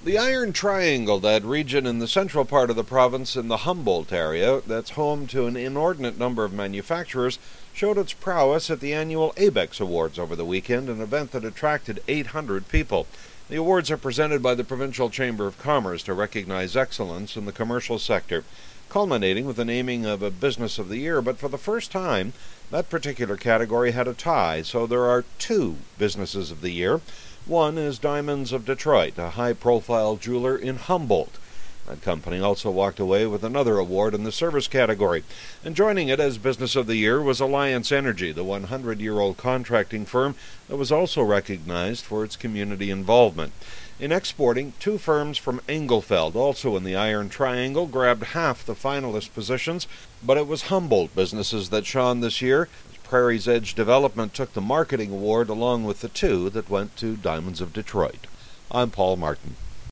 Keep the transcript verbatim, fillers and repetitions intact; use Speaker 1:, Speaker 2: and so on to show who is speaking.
Speaker 1: The Iron Triangle, that region in the central part of the province in the Humboldt area that's home to an inordinate number of manufacturers, showed its prowess at the annual ABEX Awards over the weekend, an event that attracted eight hundred people. The awards are presented by the Provincial Chamber of Commerce to recognize excellence in the commercial sector, culminating with the naming of a Business of the Year, but for the first time, that particular category had a tie, so there are two Businesses of the Year. One is Diamonds of Detroit, a high-profile jeweler in Humboldt. That company also walked away with another award in the service category. And joining it as Business of the Year was Alliance Energy, the one hundred year old contracting firm that was also recognized for its community involvement. In exporting, two firms from Engelfeld, also in the Iron Triangle, grabbed half the finalist positions, but it was Humboldt businesses that shone this year. Prairie's Edge Development took the marketing award along with the two that went to Diamonds of Detroit. I'm Paul Martin.